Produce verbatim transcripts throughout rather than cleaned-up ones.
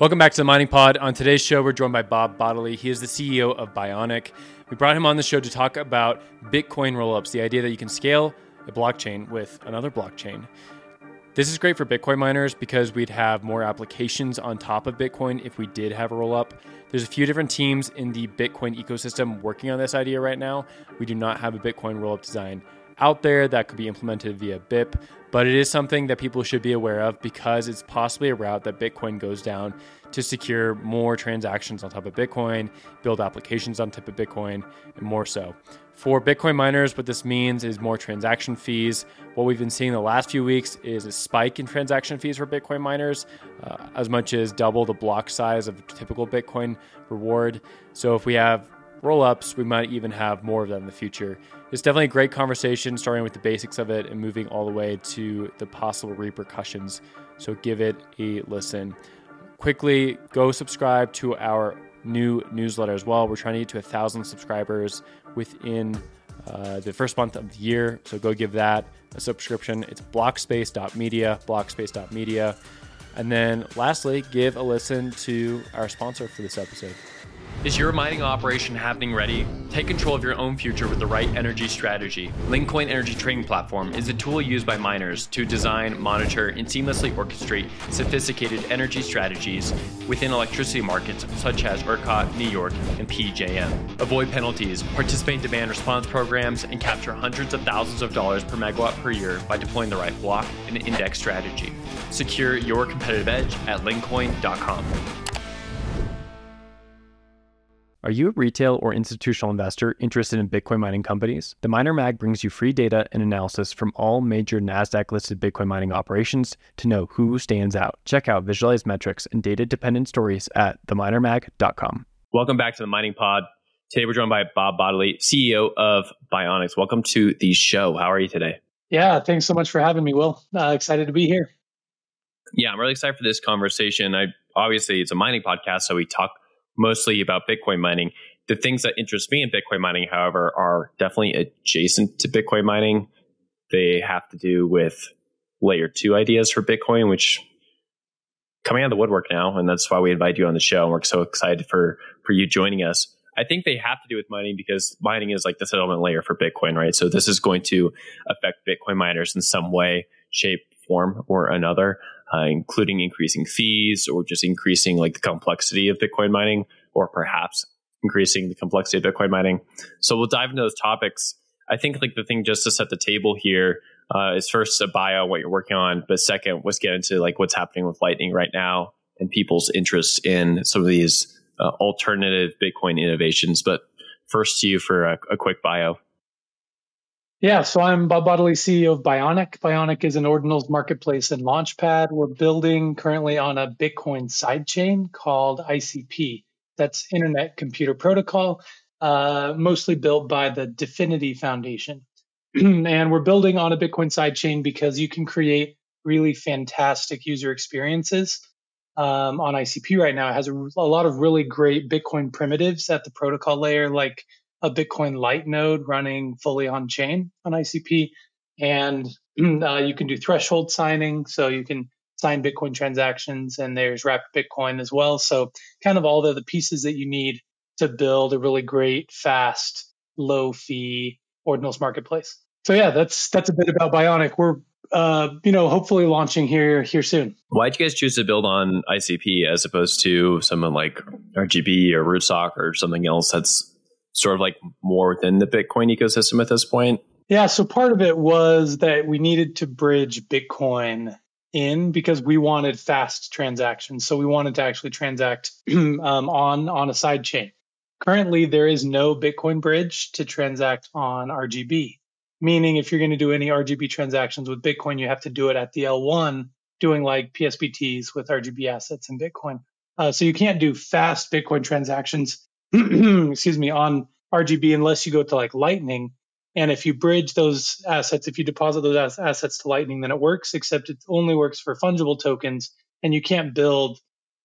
Welcome back to the Mining Pod. On today's show, we're joined by Bob Bodley. He is the C E O of Bionic. We brought him on the show to talk about Bitcoin rollups, the idea that you can scale a blockchain with another blockchain. This is great for Bitcoin miners because we'd have more applications on top of Bitcoin if we did have a rollup. There's a few different teams in the Bitcoin ecosystem working on this idea right now. We do not have a Bitcoin rollup design out there that could be implemented via B I P, but it is something that people should be aware of because it's possibly a route that Bitcoin goes down to secure more transactions on top of Bitcoin, build applications on top of Bitcoin, and more so. For Bitcoin miners, what this means is more transaction fees. What we've been seeing the last few weeks is a spike in transaction fees for Bitcoin miners, uh, as much as double the block size of a typical Bitcoin reward. So if we have roll-ups, we might even have more of them in the future. It's definitely a great conversation, starting with the basics of it and moving all the way to the possible repercussions. So give it a listen. Quickly, go subscribe to our new newsletter as well. We're trying to get to a thousand subscribers within uh, the first month of the year. So go give that a subscription. It's blockspace dot media, blockspace dot media. And then lastly, give a listen to our sponsor for this episode. Is your mining operation happening ready? Take control of your own future with the right energy strategy. Linkcoin Energy Trading Platform is a tool used by miners to design, monitor, and seamlessly orchestrate sophisticated energy strategies within electricity markets such as ERCOT, New York, and P J M. Avoid penalties, participate in demand response programs, and capture hundreds of thousands of dollars per megawatt per year by deploying the right block and index strategy. Secure your competitive edge at linkcoin dot com. Are you a retail or institutional investor interested in Bitcoin mining companies? The Miner Mag brings you free data and analysis from all major NASDAQ-listed Bitcoin mining operations to know who stands out. Check out visualized metrics and data-dependent stories at the miner mag dot com. Welcome back to the Mining Pod. Today we're joined by Bob Bodley, C E O of Bionic. Welcome to the show. How are you today? Yeah, thanks so much for having me, Will. Uh, excited to be here. Yeah, I'm really excited for this conversation. I obviously, it's a mining podcast, so we talk mostly about Bitcoin mining. The things that interest me in Bitcoin mining, however, are definitely adjacent to Bitcoin mining. They have to do with layer two ideas for Bitcoin, which coming out of the woodwork now, and that's why we invite you on the show. And we're so excited for, for you joining us. I think they have to do with mining because mining is like the settlement layer for Bitcoin, right? So this is going to affect Bitcoin miners in some way, shape, form, or another. Uh, including increasing fees or just increasing like the complexity of Bitcoin mining, or perhaps increasing the complexity of Bitcoin mining. So we'll dive into those topics. I think like the thing just to set the table here uh, is first a bio, what you're working on, but second, let's get into like what's happening with Lightning right now and people's interest in some of these uh, alternative Bitcoin innovations. But first to you for a, a quick bio. Yeah, so I'm Bob Bodley, C E O of Bionic. Bionic is an ordinals marketplace and launchpad. We're building currently on a Bitcoin sidechain called I C P. That's Internet Computer Protocol, uh, mostly built by the Dfinity Foundation. And we're building on a Bitcoin sidechain because you can create really fantastic user experiences um, on I C P right now. It has a, a lot of really great Bitcoin primitives at the protocol layer, like a Bitcoin Light node running fully on chain on I C P. And uh, you can do threshold signing. So you can sign Bitcoin transactions, and there's Rapid Bitcoin as well. So kind of all the, the pieces that you need to build a really great, fast, low fee ordinals marketplace. So yeah, that's, that's a bit about Bionic. We're, uh, you know, hopefully launching here, here soon. Why did you guys choose to build on I C P as opposed to someone like R G B or Rootstock or something else that's sort of like more within the Bitcoin ecosystem at this point? Yeah, so part of it was that we needed to bridge Bitcoin in because we wanted fast transactions. So we wanted to actually transact um, on, on a side chain. Currently, there is no Bitcoin bridge to transact on R G B, meaning if you're going to do any R G B transactions with Bitcoin, you have to do it at the L one, doing like P S B Ts with R G B assets in Bitcoin. Uh, so you can't do fast Bitcoin transactions excuse me, on R G B unless you go to like Lightning. And if you bridge those assets, if you deposit those assets to Lightning, then it works, except it only works for fungible tokens. And you can't build,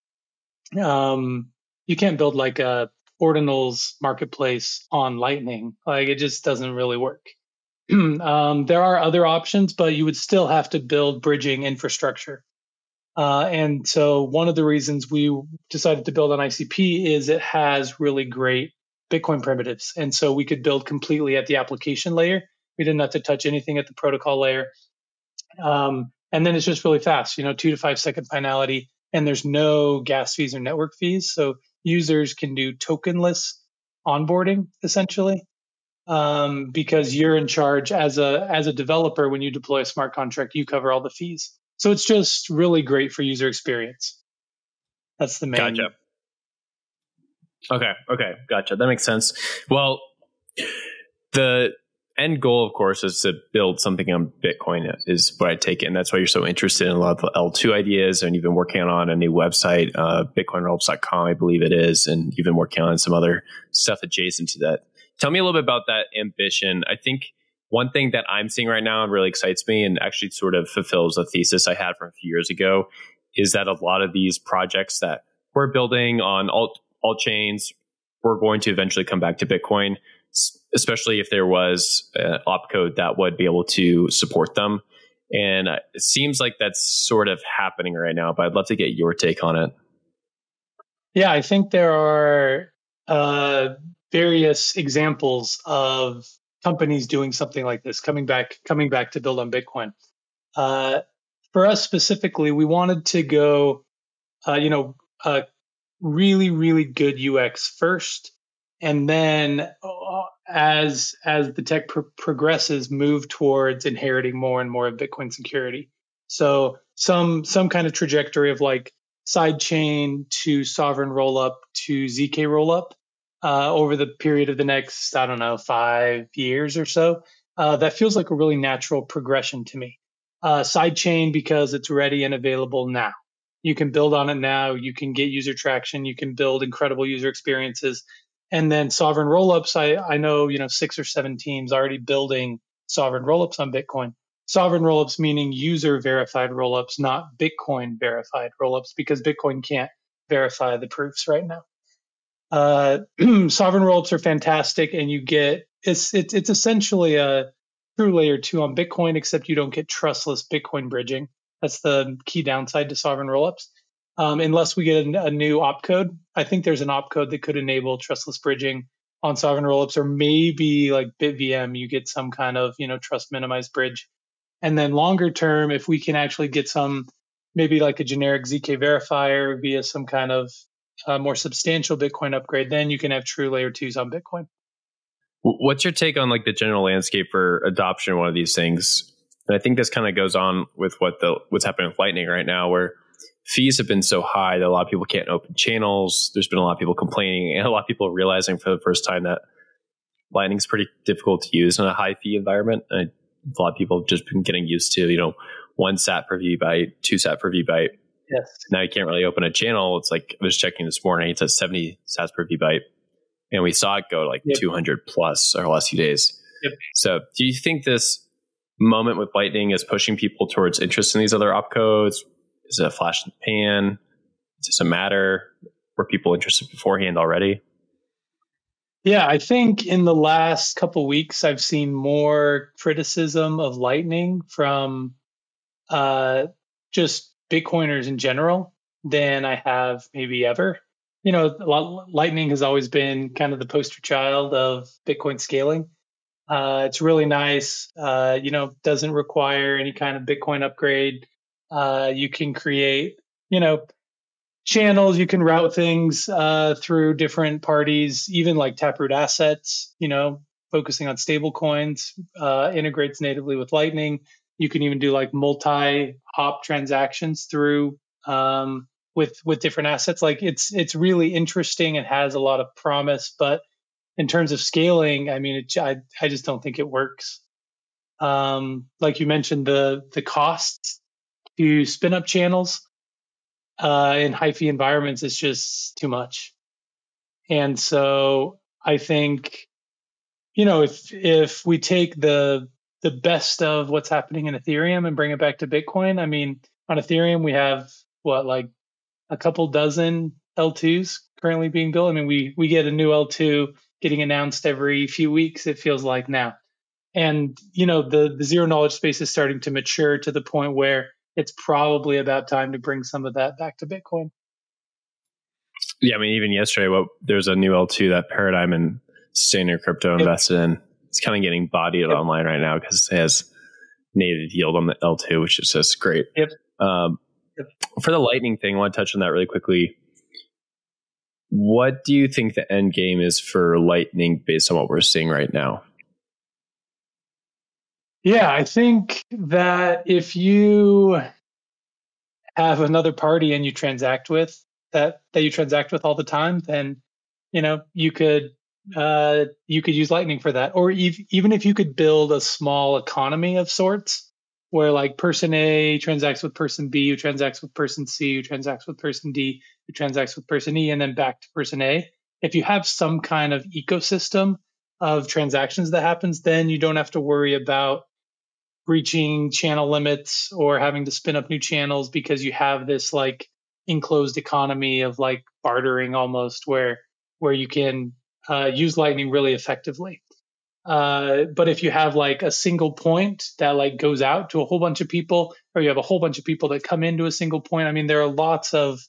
um, you can't build like a ordinals marketplace on Lightning. Like it just doesn't really work. um, there are other options, but you would still have to build bridging infrastructure. Uh, and so one of the reasons we decided to build on I C P is it has really great Bitcoin primitives. And so we could build completely at the application layer. We didn't have to touch anything at the protocol layer. Um, and then it's just really fast, you know, two to five second finality, and there's no gas fees or network fees. So users can do tokenless onboarding essentially, um, because you're in charge as a as a developer. When you deploy a smart contract, you cover all the fees. So it's just really great for user experience. That's the main. Gotcha. Okay. Okay. Gotcha. That makes sense. Well, the end goal, of course, is to build something on Bitcoin, is what I take it. And that's why you're so interested in a lot of the L two ideas. And you've been working on a new website, uh, bitcoin rollups dot com, I believe it is. And you've been working on some other stuff adjacent to that. Tell me a little bit about that ambition. I think one thing that I'm seeing right now and really excites me and actually sort of fulfills a thesis I had from a few years ago is that a lot of these projects that we're building on alt, alt chains, we're going to eventually come back to Bitcoin, especially if there was an opcode that would be able to support them. And it seems like that's sort of happening right now, but I'd love to get your take on it. Yeah, I think there are uh, various examples of companies doing something like this, coming back, coming back to build on Bitcoin. Uh, for us specifically, we wanted to go, uh, you know, uh, really, really good U X first, and then uh, as as the tech pro- progresses, move towards inheriting more and more of Bitcoin security. So some some kind of trajectory of like sidechain to sovereign rollup to Z K rollup uh, over the period of the next, I don't know, five years or so. Uh, that feels like a really natural progression to me. Uh, sidechain because it's ready and available now. You can build on it now. You can get user traction. You can build incredible user experiences. And then sovereign rollups, I, I know, you know, six or seven teams already building sovereign rollups on Bitcoin. Sovereign rollups meaning user verified rollups, not Bitcoin verified rollups, because Bitcoin can't verify the proofs right now. Uh, sovereign rollups are fantastic, and you get it's it's it's essentially a true layer two on Bitcoin, except you don't get trustless Bitcoin bridging. That's the key downside to sovereign rollups. Um, unless we get a, a new opcode, I think there's an opcode that could enable trustless bridging on sovereign rollups, or maybe like BitVM, you get some kind of you know trust minimized bridge. And then longer term, if we can actually get some, maybe like a generic Z K verifier via some kind of uh, more substantial Bitcoin upgrade, then you can have true layer twos on Bitcoin. What's your take on like the general landscape for adoption of one of these things? And I think this kind of goes on with what the what's happening with Lightning right now, where fees have been so high that a lot of people can't open channels. There's been a lot of people complaining, and a lot of people realizing for the first time that Lightning's pretty difficult to use in a high fee environment. And a lot of people have just been getting used to, you know, one sat per V byte, two sat per V byte. Yes. Now you can't really open a channel. It's like I was checking this morning. It's at seventy sats per V byte, and we saw it go to like yep. two hundred plus over the last few days. Yep. So, do you think this moment with Lightning is pushing people towards interest in these other opcodes? Is it a flash in the pan? Does it matter? Were people interested beforehand already? Yeah, I think in the last couple weeks, I've seen more criticism of Lightning from uh, just Bitcoiners in general than I have maybe ever. You know, Lightning has always been kind of the poster child of Bitcoin scaling. Uh, it's really nice. Uh, you know, doesn't require any kind of Bitcoin upgrade. Uh, you can create, you know, channels. You can route things uh, through different parties, even like Taproot Assets, you know, focusing on stable coins, uh, integrates natively with Lightning. You can even do like multi-hop transactions through um, with with different assets. Like it's it's really interesting. It has a lot of promise, but in terms of scaling, I mean, it, I I just don't think it works. Um, like you mentioned, the the costs to spin up channels uh, in high fee environments is just too much. And so I think, you know, if if we take the the best of what's happening in Ethereum and bring it back to Bitcoin, I mean, on Ethereum we have what, like a couple dozen L twos currently being built. I mean, we we get a new L two getting announced every few weeks, it feels like now. And, you know, the the zero knowledge space is starting to mature to the point where it's probably about time to bring some of that back to Bitcoin. Yeah, I mean, even yesterday, what there's a new L two, that Paradigm and Sustainer Crypto invested yep. in. It's kind of getting bodied yep. online right now because it has native yield on the L two, which is just great. Yep. Um, yep. For the Lightning thing, I want to touch on that really quickly. What do you think the end game is for Lightning based on what we're seeing right now? Yeah, I think that if you have another party and you transact with that that you transact with all the time, then you know you could uh, you could use Lightning for that. Or ev- even if you could build a small economy of sorts, where like person A transacts with person B, who transacts with person C, who transacts with person D, who transacts with person E, and then back to person A. If you have some kind of ecosystem of transactions that happens, then you don't have to worry about reaching channel limits or having to spin up new channels, because you have this like enclosed economy of like bartering almost, where where you can uh, use Lightning really effectively. Uh, but if you have like a single point that like goes out to a whole bunch of people, or you have a whole bunch of people that come into a single point, I mean, there are lots of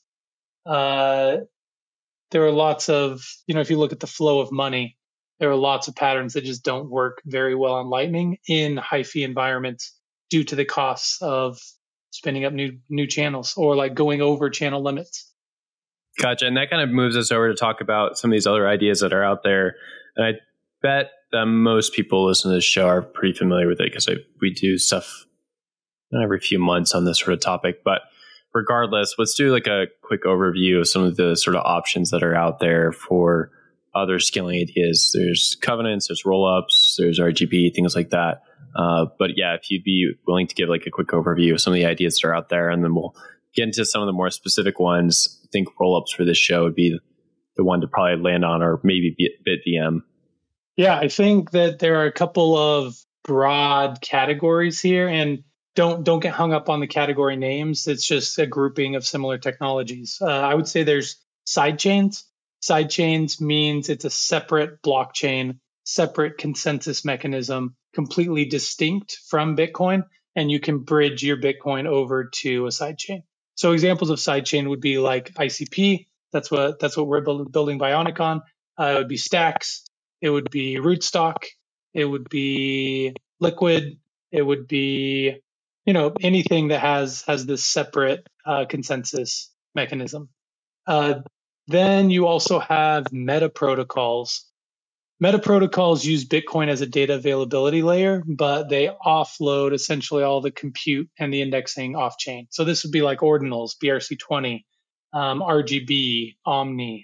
uh, there are lots of, you know, if you look at the flow of money, there are lots of patterns that just don't work very well on Lightning in high fee environments due to the costs of spinning up new new channels or like going over channel limits. Gotcha. And that kind of moves us over to talk about some of these other ideas that are out there. And I bet that most people listening to this show are pretty familiar with it, because we do stuff every few months on this sort of topic. But regardless, let's do like a quick overview of some of the sort of options that are out there for other scaling ideas. There's covenants, there's rollups, there's R G B, things like that. Uh, but yeah, if you'd be willing to give like a quick overview of some of the ideas that are out there, and then we'll get into some of the more specific ones. I think rollups for this show would be the one to probably land on, or maybe BitVM. Yeah, I think that there are a couple of broad categories here, and don't don't get hung up on the category names. It's just a grouping of similar technologies. Uh, I would say there's sidechains. Sidechains means it's a separate blockchain, separate consensus mechanism, completely distinct from Bitcoin, and you can bridge your Bitcoin over to a sidechain. So examples of sidechain would be like I C P. That's what that's what we're build, building Bionic on. Uh, it would be Stacks. It would be Rootstock. It would be Liquid. It would be, you know, anything that has has this separate uh, consensus mechanism. Uh, then you also have meta protocols. Meta protocols use Bitcoin as a data availability layer, but they offload essentially all the compute and the indexing off chain. So this would be like ordinals, B R C twenty, um, R G B, Omni,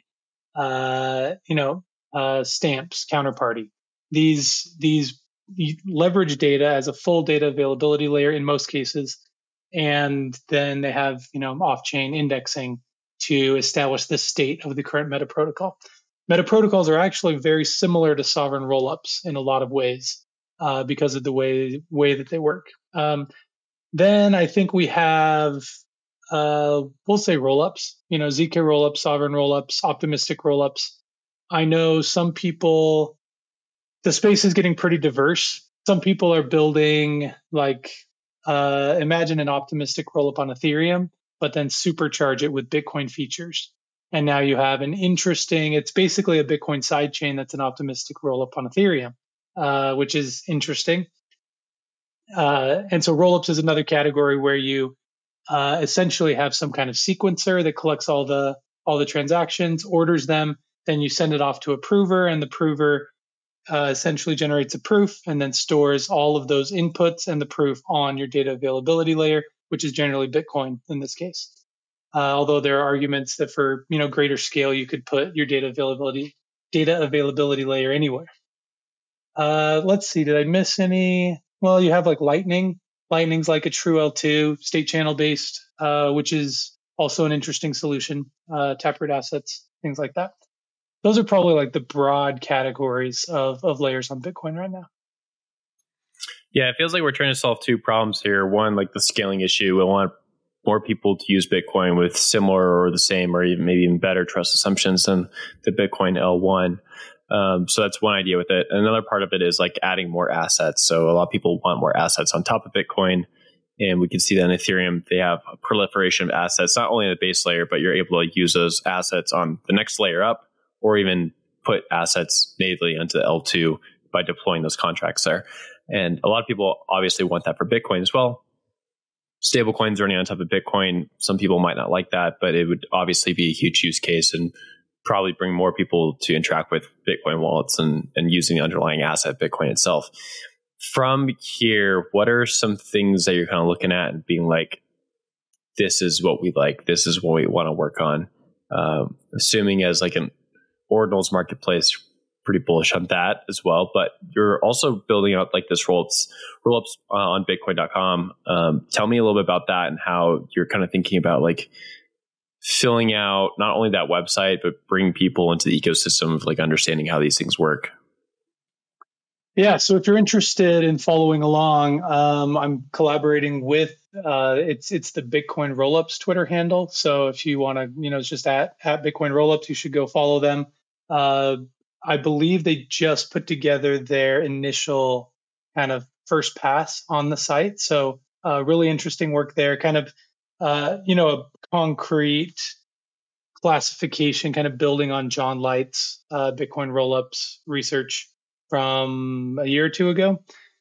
uh, you know, uh, stamps, counterparty. These these leverage data as a full data availability layer in most cases, and then they have, you know, off-chain indexing to establish the state of the current meta protocol. Meta protocols are actually very similar to sovereign rollups in a lot of ways uh, because of the way way that they work. Um, then I think we have, uh, we'll say rollups, you know, Z K rollups, sovereign rollups, optimistic rollups. I know some people, the space is getting pretty diverse. Some people are building like, uh, imagine an optimistic rollup on Ethereum, but then supercharge it with Bitcoin features. And now you have an interesting, it's basically a Bitcoin sidechain that's an optimistic rollup on Ethereum, uh, which is interesting. Uh, and so rollups is another category where you uh, essentially have some kind of sequencer that collects all the all the transactions, orders them, then you send it off to a prover, and the prover uh, essentially generates a proof and then stores all of those inputs and the proof on your data availability layer, which is generally Bitcoin in this case. Uh, although there are arguments that for, you know, greater scale, you could put your data availability data availability layer anywhere. Uh, let's see, did I miss any? Well, you have like Lightning. Lightning's like a true L two, state channel based, uh, which is also an interesting solution. Uh, Taproot assets, things like that. Those are probably like the broad categories of, of layers on Bitcoin right now. Yeah, it feels like we're trying to solve two problems here. One, like the scaling issue. We want more people to use Bitcoin with similar or the same or even maybe even better trust assumptions than the Bitcoin L one. Um, so that's one idea with it. Another part of it is like adding more assets. So a lot of people want more assets on top of Bitcoin. And we can see that in Ethereum, they have a proliferation of assets, not only in the base layer, but you're able to use those assets on the next layer up, or even put assets natively into L two by deploying those contracts there. And a lot of people obviously want that for Bitcoin as well. Stablecoins running on top of Bitcoin, some people might not like that, but it would obviously be a huge use case and probably bring more people to interact with Bitcoin wallets and, and using the underlying asset, Bitcoin itself. From here, what are some things that you're kind of looking at and being like, this is what we like, this is what we want to work on? Um, assuming as like an Ordinals marketplace, pretty bullish on that as well. But you're also building out like this rollups, rollups uh, on bitcoin dot com. Um, tell me a little bit about that and how you're kind of thinking about like filling out not only that website, but bring people into the ecosystem of like understanding how these things work. Yeah, so if you're interested in following along, um, I'm collaborating with uh, it's it's the Bitcoin Rollups Twitter handle. So if you want to, you know, it's just at at Bitcoin Rollups, you should go follow them. Uh, I believe they just put together their initial kind of first pass on the site. So uh, really interesting work there. Kind of, uh, you know, a concrete classification, kind of building on John Light's uh, Bitcoin Rollups research from a year or two ago.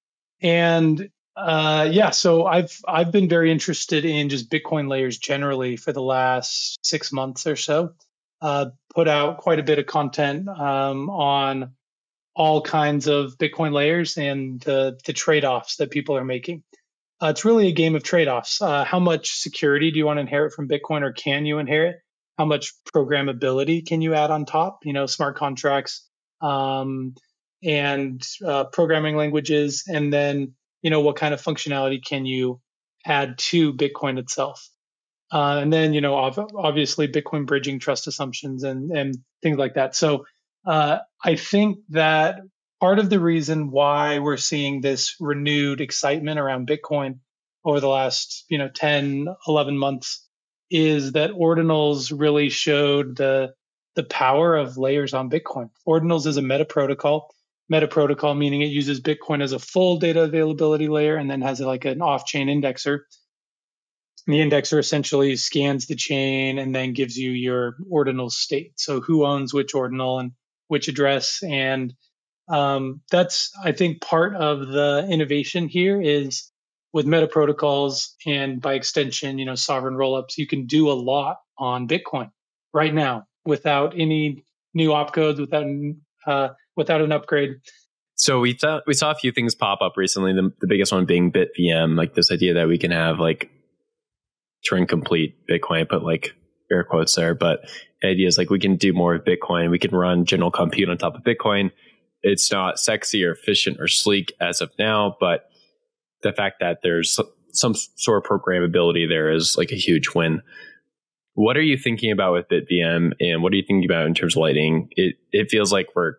And uh, yeah, so I've I've been very interested in just Bitcoin layers generally for the last six months or so. Uh, put out quite a bit of content um, on all kinds of Bitcoin layers and the, the trade-offs that people are making. Uh, it's really a game of trade-offs. Uh, how much security do you want to inherit from Bitcoin, or can you inherit? How much programmability can you add on top? You know, smart contracts, um, and uh, programming languages, and then, you know, what kind of functionality can you add to Bitcoin itself? Uh, and then, you know, ov- obviously Bitcoin bridging, trust assumptions, and, and things like that. So uh, I think that part of the reason why we're seeing this renewed excitement around Bitcoin over the last, you know, ten, eleven months is that Ordinals really showed the the power of layers on Bitcoin. Ordinals is a meta protocol. Meta protocol meaning it uses Bitcoin as a full data availability layer and then has like an off-chain indexer. And the indexer essentially scans the chain and then gives you your ordinal state. So who owns which ordinal and which address. And um, that's, I think, part of the innovation here is with meta protocols and by extension, you know, sovereign rollups, you can do a lot on Bitcoin right now without any new opcodes, without uh, without an upgrade. So we thought we saw a few things pop up recently. The, the biggest one being BitVM, like this idea that we can have like Turing complete Bitcoin. I put like air quotes there, but the idea is like we can do more of Bitcoin. We can run general compute on top of Bitcoin. It's not sexy or efficient or sleek as of now, but the fact that there's some sort of programmability there is like a huge win. What are you thinking about with BitVM, and what are you thinking about in terms of Lightning? It it feels like we're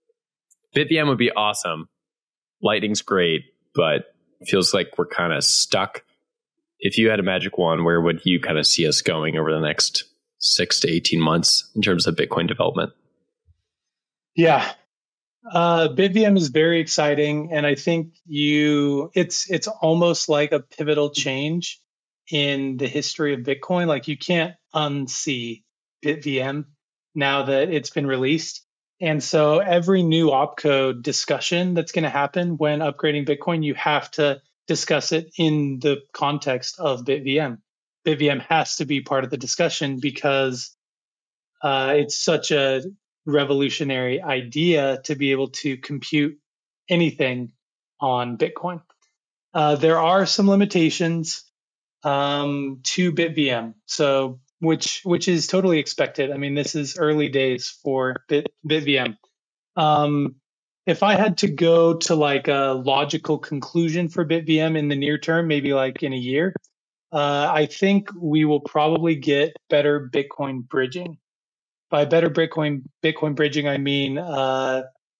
BitVM would be awesome. Lightning's great, but it feels like we're kind of stuck. If you had a magic wand, where would you kind of see us going over the next six to eighteen months in terms of Bitcoin development? Yeah. Uh, BitVM is very exciting, and I think you it's it's almost like a pivotal change in the history of Bitcoin. Like you can't unsee BitVM now that it's been released. And so every new opcode discussion that's going to happen when upgrading Bitcoin, you have to discuss it in the context of BitVM. BitVM has to be part of the discussion because uh, it's such a revolutionary idea to be able to compute anything on Bitcoin. Uh, there are some limitations um, to BitVM, so which which is totally expected. I mean, this is early days for Bit, BitVM. Um, if I had to go to like a logical conclusion for BitVM in the near term, maybe like in a year, uh, I think we will probably get better Bitcoin bridging. By better Bitcoin Bitcoin bridging, I mean uh,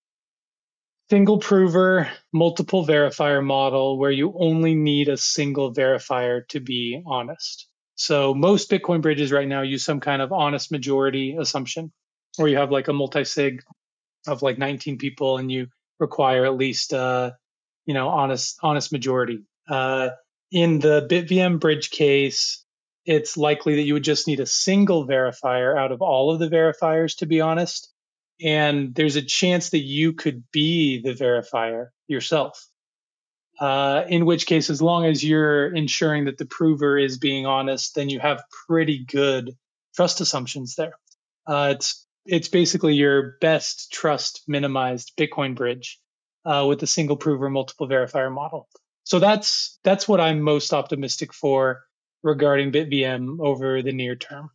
single prover, multiple verifier model where you only need a single verifier to be honest. So most Bitcoin bridges right now use some kind of honest majority assumption, where you have like a multi-sig of like nineteen people and you require at least uh, you know honest honest majority. Uh, In the BitVM bridge case, it's likely that you would just need a single verifier out of all of the verifiers, to be honest. And there's a chance that you could be the verifier yourself. Uh, in which case, as long as you're ensuring that the prover is being honest, then you have pretty good trust assumptions there. Uh, it's it's basically your best trust minimized Bitcoin bridge uh, with a single prover, multiple verifier model. So that's that's what I'm most optimistic for regarding BitVM over the near term.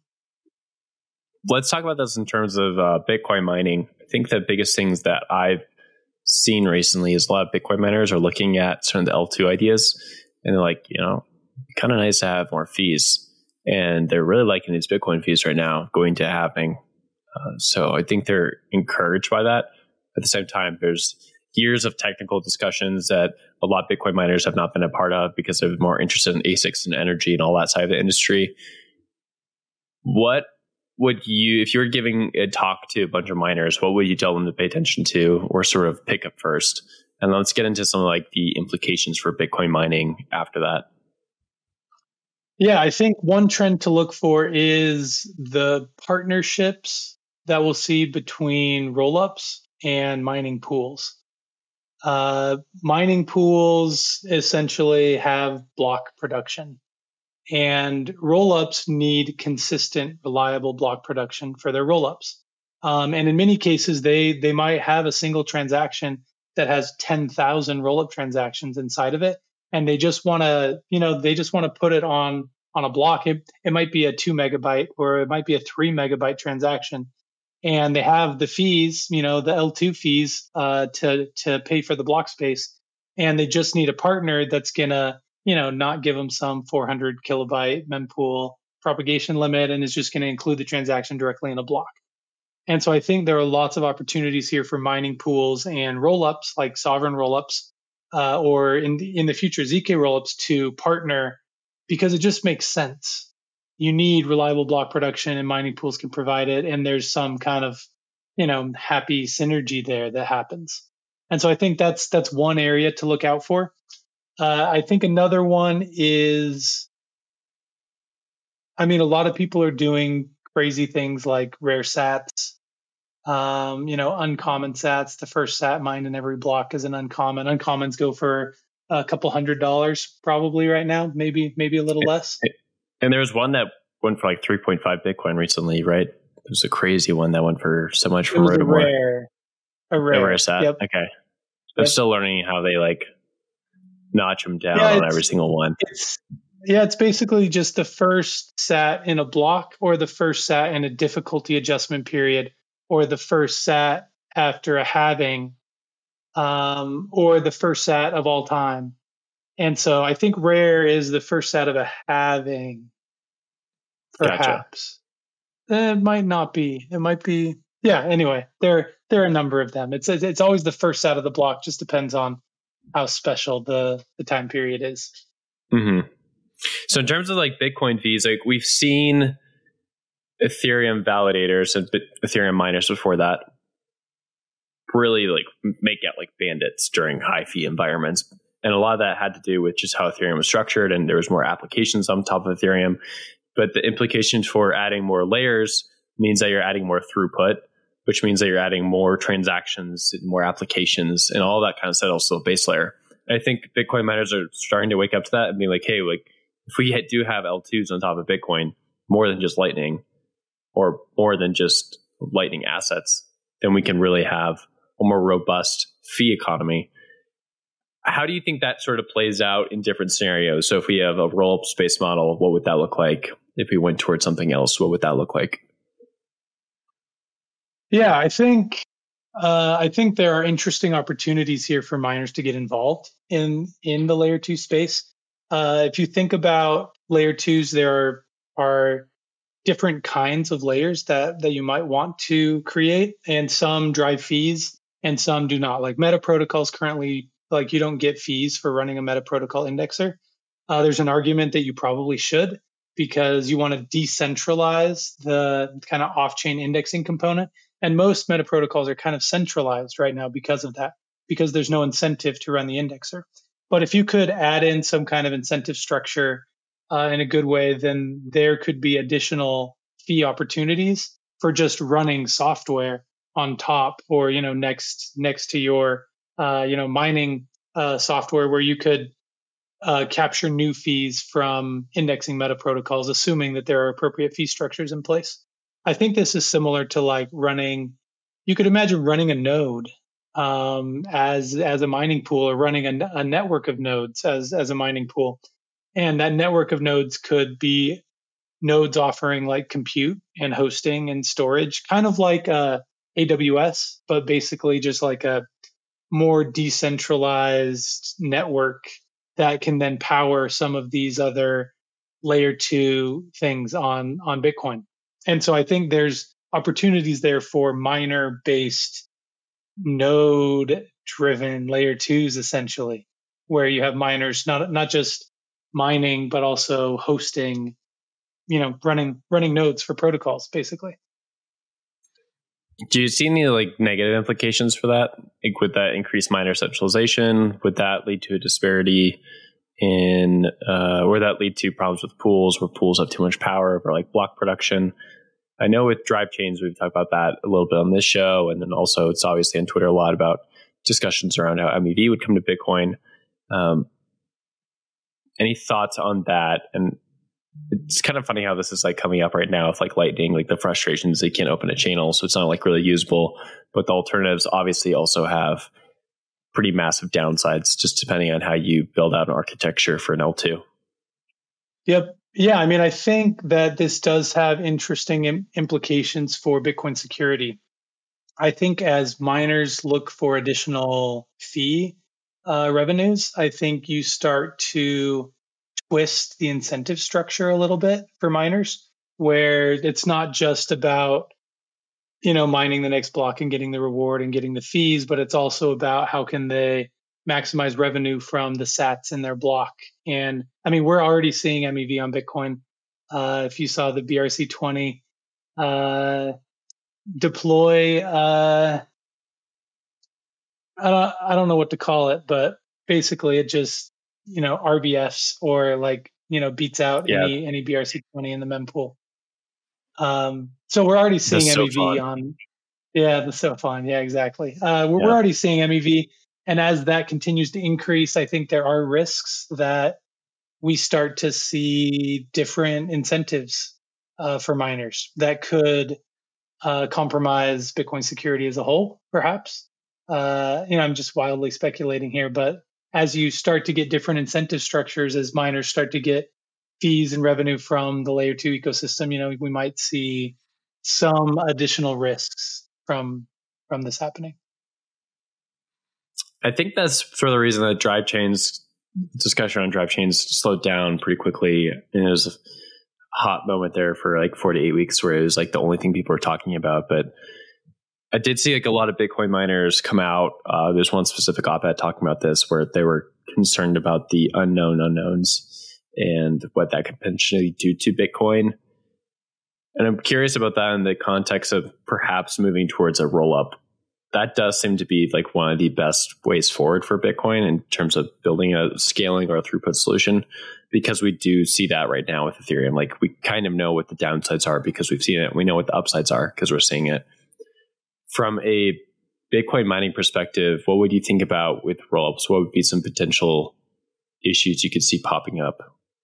Let's talk about this in terms of uh, Bitcoin mining. I think the biggest things that I've seen recently is a lot of Bitcoin miners are looking at some of the L two ideas, and they're like, you know, kind of nice to have more fees. And they're really liking these Bitcoin fees right now going to halving. Uh, so I think they're encouraged by that. At the same time, there's years of technical discussions that a lot of Bitcoin miners have not been a part of because they're more interested in A SICs and energy and all that side of the industry. What would you, if you were giving a talk to a bunch of miners, what would you tell them to pay attention to or sort of pick up first? And let's get into some of like the implications for Bitcoin mining after that. Yeah, I think one trend to look for is the partnerships that we'll see between rollups and mining pools. Uh, mining pools essentially have block production, and rollups need consistent, reliable block production for their rollups. Um, and in many cases, they they might have a single transaction that has ten thousand rollup transactions inside of it, and they just want to, you know, they just want to put it on on a block. It it might be a two megabyte or it might be a three megabyte transaction, and they have the fees, you know, the L two fees uh, to to pay for the block space, and they just need a partner that's gonna, you know, not give them some four hundred kilobyte mempool propagation limit and is just going to include the transaction directly in a block. And so I think there are lots of opportunities here for mining pools and rollups like sovereign rollups uh, or in the, in the future Z K rollups to partner, because it just makes sense. You need reliable block production and mining pools can provide it. And there's some kind of, you know, happy synergy there that happens. And so I think that's that's one area to look out for. Uh, I think another one is, I mean, a lot of people are doing crazy things like rare sats, um, you know, uncommon sats. The first sat mined in every block is an uncommon. Uncommons go for a couple hundred dollars probably right now, maybe maybe a little less. And there was one that went for like three point five Bitcoin recently, right? It was a crazy one that went for so much from it was a rare, a rare, a rare sat. Yep. Okay, I'm Yep. still learning how they like notch them down Yeah, on it's- every single one. It's yeah, it's basically just the first sat in a block or the first sat in a difficulty adjustment period or the first sat after a halving um, or the first sat of all time. And so I think rare is the first sat of a halving, perhaps. Gotcha. It might not be. It might be. Yeah, anyway, there, there are a number of them. It's it's always the first sat of the block, just depends on how special the, the time period is. Mm-hmm. So in terms of like Bitcoin fees, like we've seen Ethereum validators and Ethereum miners before that really like make out like bandits during high fee environments. And a lot of that had to do with just how Ethereum was structured, and there was more applications on top of Ethereum. But the implications for adding more layers means that you're adding more throughput, which means that you're adding more transactions, more applications, and all that kind of stuff, also a base layer. I think Bitcoin miners are starting to wake up to that and be like, hey, like if we do have L twos on top of Bitcoin, more than just Lightning or more than just Lightning assets, then we can really have a more robust fee economy. How do you think that sort of plays out in different scenarios? So if we have a roll-up space model, what would that look like? If we went towards something else, what would that look like? Yeah, I think uh, I think there are interesting opportunities here for miners to get involved in in the layer two space. Uh, if you think about layer twos, there are, are different kinds of layers that that you might want to create, and some drive fees and some do not. Like Meta protocols currently, like you don't get fees for running a Meta protocol indexer. Uh, there's an argument that you probably should, because you want to decentralize the kind of off-chain indexing component. And most Meta protocols are kind of centralized right now because of that, because there's no incentive to run the indexer. But if you could add in some kind of incentive structure uh, in a good way, then there could be additional fee opportunities for just running software on top, or you know, next next to your uh, you know mining uh, software, where you could uh, capture new fees from indexing meta protocols, assuming that there are appropriate fee structures in place. I think this is similar to like running. You could imagine running a node um, as as a mining pool, or running a, a network of nodes as as a mining pool, and that network of nodes could be nodes offering like compute and hosting and storage, kind of like uh, A W S, but basically just like a more decentralized network that can then power some of these other layer two things on on Bitcoin. And so I think there's opportunities there for miner based node driven layer twos, essentially, where you have miners not not just mining but also hosting, you know, running running nodes for protocols, basically. Do you see any like negative implications for that? Like, would that increase miner centralization? Would that lead to a disparity in, uh, would that lead to problems with pools, where pools have too much power over like block production? I know with drive chains, we've talked about that a little bit on this show. And then also it's obviously on Twitter a lot about discussions around how M E V would come to Bitcoin. Um, any thoughts on that? And it's kind of funny how this is like coming up right now with like Lightning, like the frustrations they can't open a channel, so it's not like really usable. But the alternatives obviously also have pretty massive downsides, just depending on how you build out an architecture for an L two. Yep. Yeah. I mean, I think that this does have interesting im- implications for Bitcoin security. I think as miners look for additional fee uh, revenues, I think you start to twist the incentive structure a little bit for miners, where it's not just about, you know, mining the next block and getting the reward and getting the fees, but it's also about how can they maximize revenue from the sats in their block. And I mean, we're already seeing M E V on Bitcoin. Uh, if you saw the B R C twenty uh, deploy, uh, I don't, I don't know what to call it, but basically it just, you know, R B Fs or like, you know, beats out Yeah. any any B R C twenty in the mempool. Um, so we're already seeing That's so M E V fun. on, yeah, that's so fun. Yeah, exactly. Uh, we're, Yeah. we're already seeing M E V, and as that continues to increase, I think there are risks that we start to see different incentives uh, for miners that could uh, compromise Bitcoin security as a whole, perhaps. Uh, you know, I'm just wildly speculating here, but as you start to get different incentive structures, as miners start to get fees and revenue from the layer two ecosystem, you know, we might see some additional risks from from this happening. I think that's for the reason that drive chains, discussion on drive chains slowed down pretty quickly. And it was a hot moment there for like four to eight weeks where it was like the only thing people were talking about. But I did see like a lot of Bitcoin miners come out. Uh, there's one specific op-ed talking about this where they were concerned about the unknown unknowns and what that could potentially do to Bitcoin. And I'm curious about that in the context of perhaps moving towards a roll-up. That does seem to be like one of the best ways forward for Bitcoin in terms of building a scaling or a throughput solution, because we do see that right now with Ethereum. Like we kind of know what the downsides are because we've seen it. We know what the upsides are because we're seeing it. From a Bitcoin mining perspective, what would you think about with rollups? What would be some potential issues you could see popping up?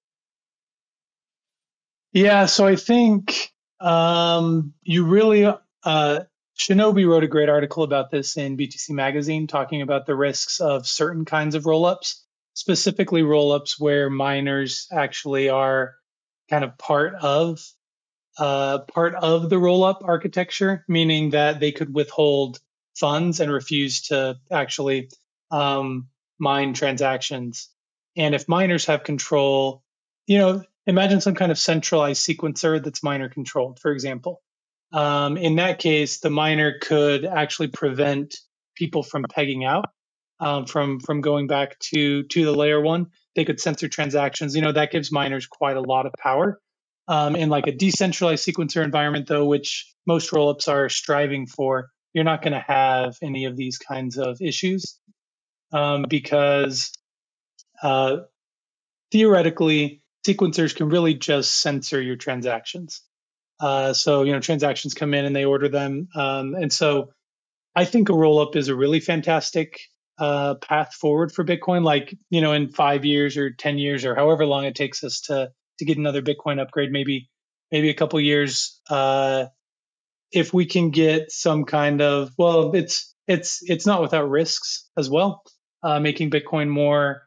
Yeah, so I think um, you really, uh, Shinobi wrote a great article about this in B T C Magazine, talking about the risks of certain kinds of rollups, specifically rollups where miners actually are kind of part of uh, part of the rollup architecture, meaning that they could withhold funds and refuse to actually um, mine transactions. And if miners have control, you know, imagine some kind of centralized sequencer that's miner controlled, for example. Um, in that case, the miner could actually prevent people from pegging out, um, from from going back to to the layer one. They could censor transactions. You know, that gives miners quite a lot of power. Um, in like a decentralized sequencer environment, though, which most rollups are striving for, you're not going to have any of these kinds of issues um, because uh, theoretically, sequencers can really just censor your transactions. Uh, so, you know, transactions come in and they order them. Um, and so I think a rollup is a really fantastic uh, path forward for Bitcoin. Like, you know, in five years or ten years or however long it takes us to to get another Bitcoin upgrade, maybe maybe a couple years. Uh, if we can get some kind of, well, it's it's it's not without risks as well. Uh, making Bitcoin more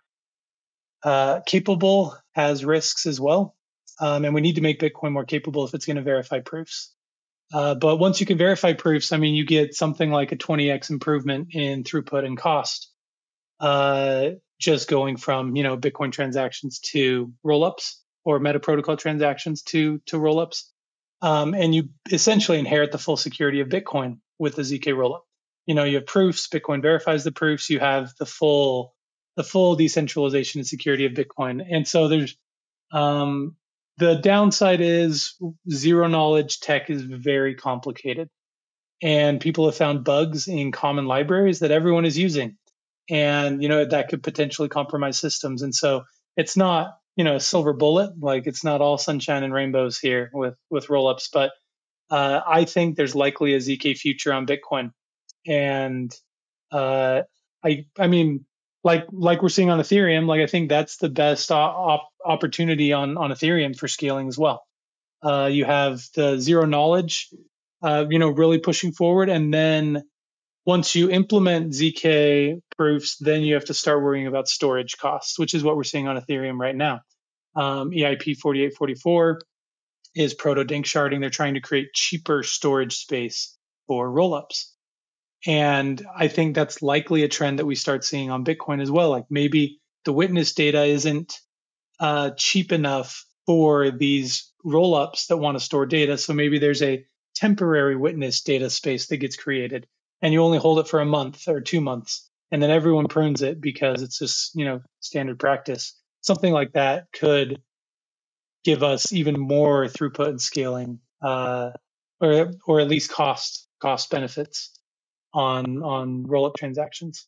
uh, capable has risks as well, um, and we need to make Bitcoin more capable if it's going to verify proofs. Uh, but once you can verify proofs, I mean, you get something like a twenty x improvement in throughput and cost, uh, just going from, you know, Bitcoin transactions to rollups or Meta Protocol transactions to to rollups, um, and you essentially inherit the full security of Bitcoin with the Z K rollup. You know, you have proofs. Bitcoin verifies the proofs. You have the full the full decentralization and security of Bitcoin, and so there's um, the downside is zero knowledge tech is very complicated, and people have found bugs in common libraries that everyone is using, and you know that could potentially compromise systems. And so it's not, you know, a silver bullet, like it's not all sunshine and rainbows here with with rollups. But uh, I think there's likely a Z K future on Bitcoin, and uh, I I mean, like like we're seeing on Ethereum, like I think that's the best op- opportunity on on Ethereum for scaling as well. Uh, you have the zero knowledge, uh, you know, really pushing forward, and then once you implement Z K proofs, then you have to start worrying about storage costs, which is what we're seeing on Ethereum right now. Um, E I P forty-eight forty-four is proto-dink sharding. They're trying to create cheaper storage space for rollups. And I think that's likely a trend that we start seeing on Bitcoin as well. Like maybe the witness data isn't uh, cheap enough for these rollups that want to store data. So maybe there's a temporary witness data space that gets created, and you only hold it for a month or two months, and then everyone prunes it because it's just, you know, standard practice. Something like that could give us even more throughput and scaling, uh, or or at least cost cost benefits on on rollup transactions.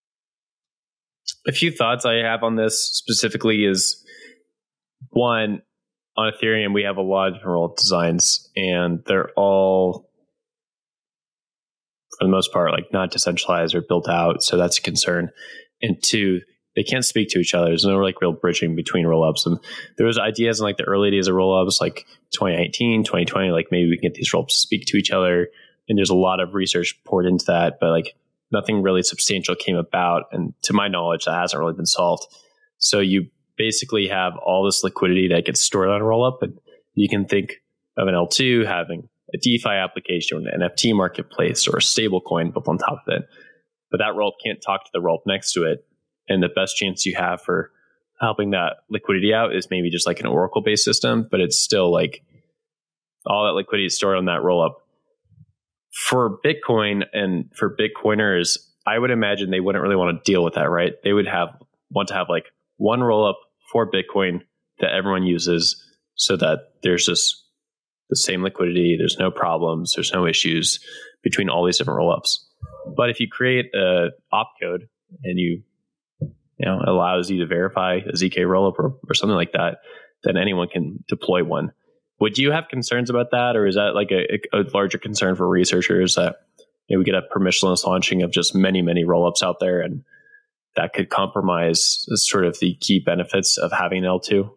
A few thoughts I have on this specifically is, one, on Ethereum, we have a lot of different rollup designs, and they're all, for the most part, like not decentralized or built out. So that's a concern. And two, they can't speak to each other. There's no like real bridging between rollups. And there was ideas in like the early days of rollups, like twenty nineteen, twenty twenty, like maybe we can get these rollups to speak to each other. And there's a lot of research poured into that, but like nothing really substantial came about. And to my knowledge, that hasn't really been solved. So you basically have all this liquidity that gets stored on a rollup, and you can think of an L two having a DeFi application, or an N F T marketplace, or a stable coin built on top of it. But that rollup can't talk to the rollup next to it. And the best chance you have for helping that liquidity out is maybe just like an Oracle-based system, but it's still like all that liquidity is stored on that rollup. For Bitcoin and for Bitcoiners, I would imagine they wouldn't really want to deal with that, right? They would have want to have like one rollup for Bitcoin that everyone uses, so that there's just the same liquidity, there's no problems, there's no issues between all these different rollups. But if you create a opcode and you, you know, allows you to verify a Z K rollup or, or something like that, then anyone can deploy one. Would you have concerns about that, or is that like a, a larger concern for researchers that, you know, we get a permissionless launching of just many, many rollups out there, and that could compromise sort of the key benefits of having L two?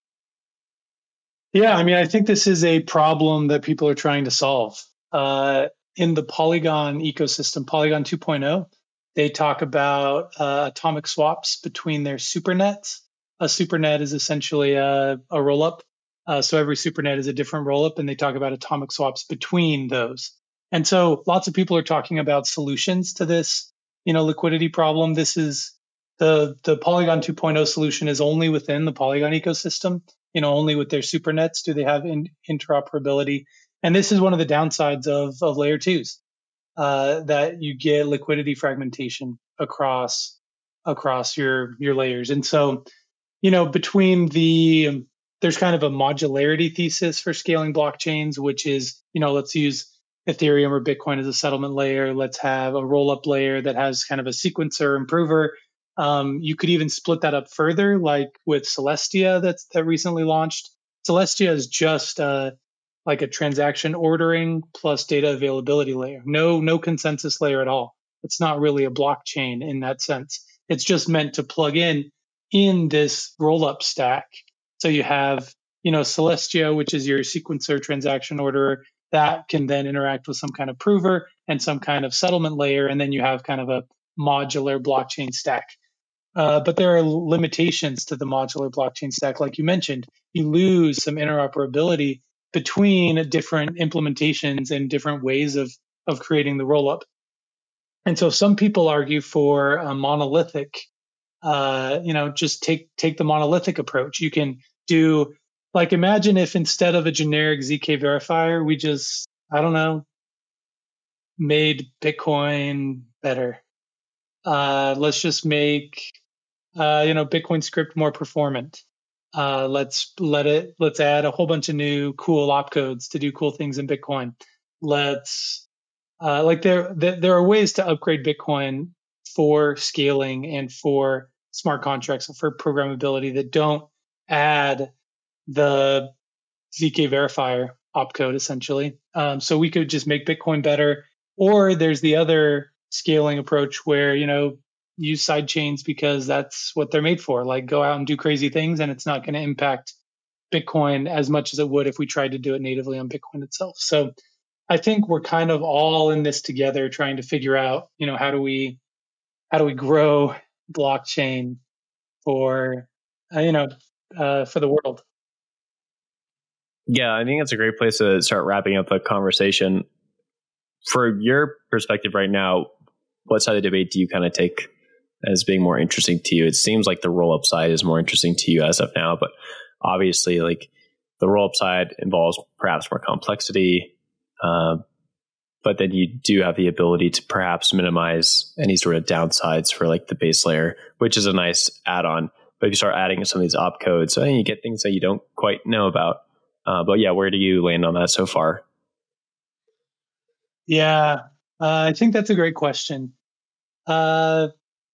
Yeah, I mean, I think this is a problem that people are trying to solve. Uh, in the Polygon ecosystem, Polygon two point oh, they talk about uh, atomic swaps between their supernets. A supernet is essentially a, a rollup. Uh, so every supernet is a different rollup, and they talk about atomic swaps between those. And so lots of people are talking about solutions to this, you know, liquidity problem. This is the the Polygon two point oh solution is only within the Polygon ecosystem. You know, only with their supernets do they have in, interoperability. And this is one of the downsides of, of layer twos, uh, that you get liquidity fragmentation across across your your layers. And so, you know, between the there's kind of a modularity thesis for scaling blockchains, which is, you know, let's use Ethereum or Bitcoin as a settlement layer. Let's have a roll-up layer that has kind of a sequencer improver, Um, you could even split that up further, like with Celestia that's that recently launched. Celestia is just uh, like a transaction ordering plus data availability layer. No, no consensus layer at all. It's not really a blockchain in that sense. It's just meant to plug in in this roll-up stack. So you have, you know, Celestia, which is your sequencer transaction orderer, that can then interact with some kind of prover and some kind of settlement layer, and then you have kind of a modular blockchain stack. Uh, but there are limitations to the modular blockchain stack. Like you mentioned, you lose some interoperability between different implementations and different ways of, of creating the rollup. And so some people argue for a monolithic, uh, you know, just take take the monolithic approach. You can do, like, imagine if instead of a generic Z K verifier, we just, I don't know, made Bitcoin better. Uh, let's just make Uh, you know, Bitcoin script more performant. Uh, let's let it. Let's add a whole bunch of new cool opcodes to do cool things in Bitcoin. Let's uh, like there, there there are ways to upgrade Bitcoin for scaling and for smart contracts and for programmability that don't add the Z K verifier opcode essentially. Um, so we could just make Bitcoin better. Or there's the other scaling approach where, you know, use side chains because that's what they're made for. Like go out and do crazy things, and it's not going to impact Bitcoin as much as it would if we tried to do it natively on Bitcoin itself. So I think we're kind of all in this together, trying to figure out, you know, how do we how do we grow blockchain for uh, you know uh, for the world. Yeah, I think that's a great place to start wrapping up the conversation. For your perspective right now, what side of the debate do you kind of take as being more interesting to you? It seems like the roll-up side is more interesting to you as of now, but obviously, like the roll-up side involves perhaps more complexity, uh, but then you do have the ability to perhaps minimize any sort of downsides for like the base layer, which is a nice add-on. But if you start adding some of these opcodes, so you get things that you don't quite know about. Uh, but yeah, where do you land on that so far? Yeah, uh, I think that's a great question. Uh,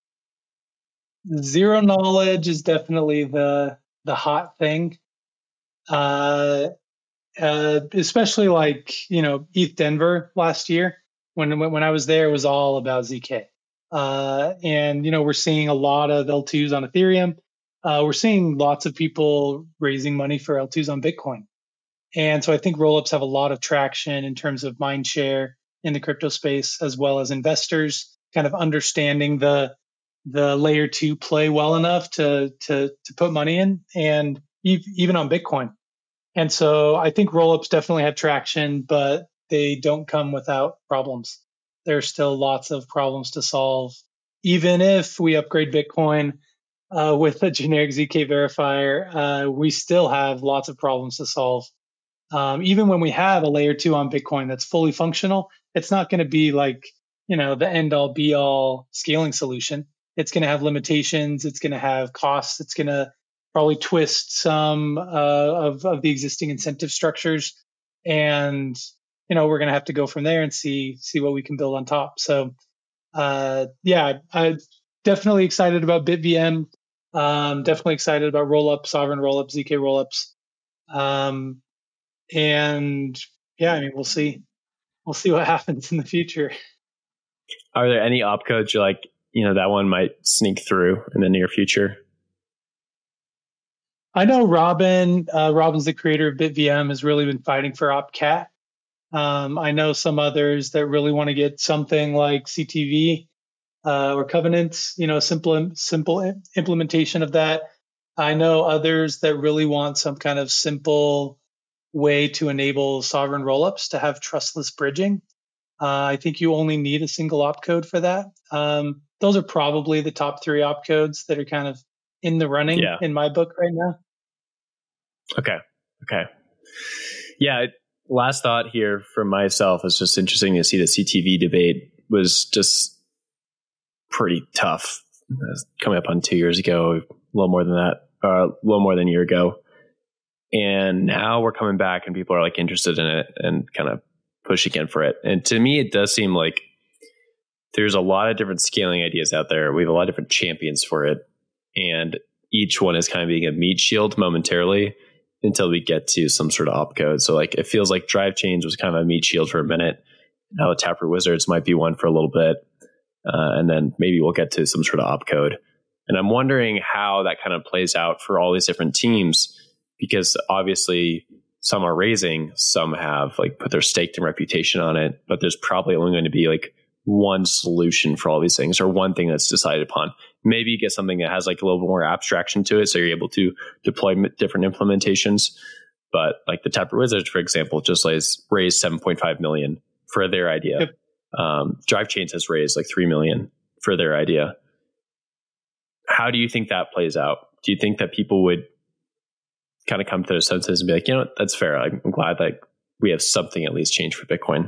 zero knowledge is definitely the the hot thing, uh, uh, especially like you know E T H Denver last year when when I was there, it was all about Z K, uh, and you know we're seeing a lot of L twos on Ethereum. Uh, we're seeing lots of people raising money for L twos on Bitcoin, and so I think rollups have a lot of traction in terms of mind share in the crypto space, as well as investors kind of understanding the the layer two play well enough to to to put money in, and even on Bitcoin. And so I think rollups definitely have traction, but they don't come without problems. There's still lots of problems to solve, even if we upgrade Bitcoin uh, with a generic Z K verifier. Uh, we still have lots of problems to solve. Um, even when we have a layer two on Bitcoin that's fully functional, it's not going to be like, you know, the end all be all scaling solution. It's going to have limitations. It's going to have costs. It's going to probably twist some uh, of, of the existing incentive structures. And, you know, we're going to have to go from there and see, see what we can build on top. So, uh, yeah, I'm definitely excited about BitVM. Um, definitely excited about rollup, sovereign rollup, Z K rollups. Um, And yeah, I mean, we'll see. We'll see what happens in the future. Are there any opcodes you're like, you know, that one might sneak through in the near future? I know Robin, uh, Robin's the creator of BitVM, has really been fighting for OpCat. Um, I know some others that really want to get something like C T V uh, or Covenant, you know, simple, simple implementation of that. I know others that really want some kind of simple way to enable sovereign rollups to have trustless bridging. Uh, I think you only need a single opcode for that. Um, those are probably the top three opcodes that are kind of in the running yeah. in my book right now. Okay. Okay. Yeah. Last thought here for myself is just interesting to see the C T V debate was just pretty tough. Coming up on two years ago, a little more than that, uh, a little more than a year ago. And now we're coming back and people are like interested in it and kind of pushing in for it. And to me, it does seem like there's a lot of different scaling ideas out there. We have a lot of different champions for it. And each one is kind of being a meat shield momentarily until we get to some sort of opcode. So like it feels like Drive Chains was kind of a meat shield for a minute. Now the Taproot Wizards might be one for a little bit. Uh, and then maybe we'll get to some sort of opcode. And I'm wondering how that kind of plays out for all these different teams, because obviously some are raising, some have like put their staked and reputation on it, but there's probably only going to be like one solution for all these things, or one thing that's decided upon. Maybe you get something that has like a little bit more abstraction to it, so you're able to deploy m- different implementations. But like the Taproot Wizards, for example, just raised, raised seven point five million for their idea. Yep. Um, Drive Chains has raised like three million for their idea. How do you think that plays out? Do you think that people would kind of come to their senses and be like, you know what, that's fair. I'm glad that we have something at least change for Bitcoin.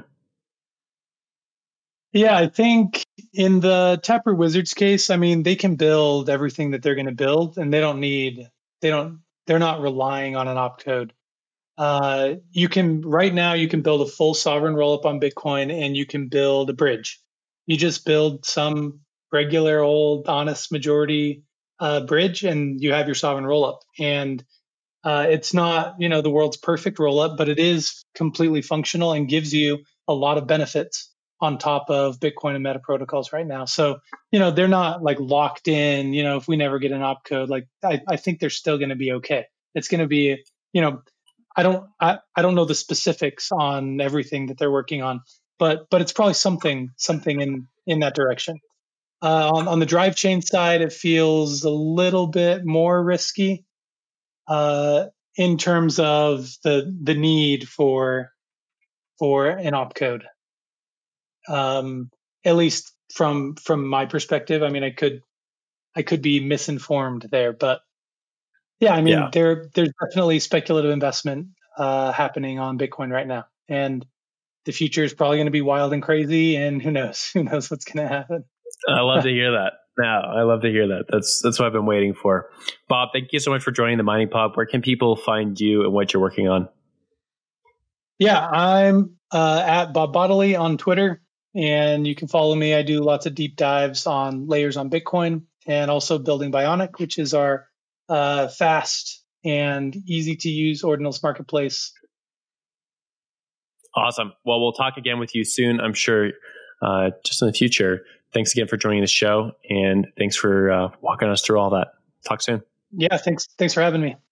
Yeah, I think in the Taproot Wizards case, I mean, they can build everything that they're going to build, and they don't need, they don't, they're not relying on an opcode. Uh, you can, right now, you can build a full sovereign rollup on Bitcoin, and you can build a bridge. You just build some regular old honest majority uh, bridge, and you have your sovereign rollup. And uh, it's not, you know, the world's perfect rollup, but it is completely functional and gives you a lot of benefits on top of Bitcoin and Meta protocols right now. So, you know, they're not like locked in, you know, if we never get an opcode, like I, I think they're still going to be okay. It's going to be, you know, I don't, I, I don't know the specifics on everything that they're working on, but, but it's probably something, something in, in that direction. Uh, on, on the Drive Chain side, it feels a little bit more risky, uh, in terms of the, the need for, for an opcode. Um, at least from from my perspective. I mean, I could I could be misinformed there, but yeah, I mean, yeah. there there's definitely speculative investment uh, happening on Bitcoin right now, and the future is probably going to be wild and crazy. And who knows? Who knows what's going to happen? I love to hear that. No, I love to hear that. That's that's what I've been waiting for. Bob, thank you so much for joining the Mining Pod. Where can people find you and what you're working on? Yeah, I'm uh, at Bob Bodley on Twitter. And you can follow me. I do lots of deep dives on layers on Bitcoin, and also building Bionic, which is our uh, fast and easy to use ordinals marketplace. Awesome. Well, we'll talk again with you soon, I'm sure, uh, just in the future. Thanks again for joining the show, and thanks for uh, walking us through all that. Talk soon. Yeah, thanks. Thanks for having me.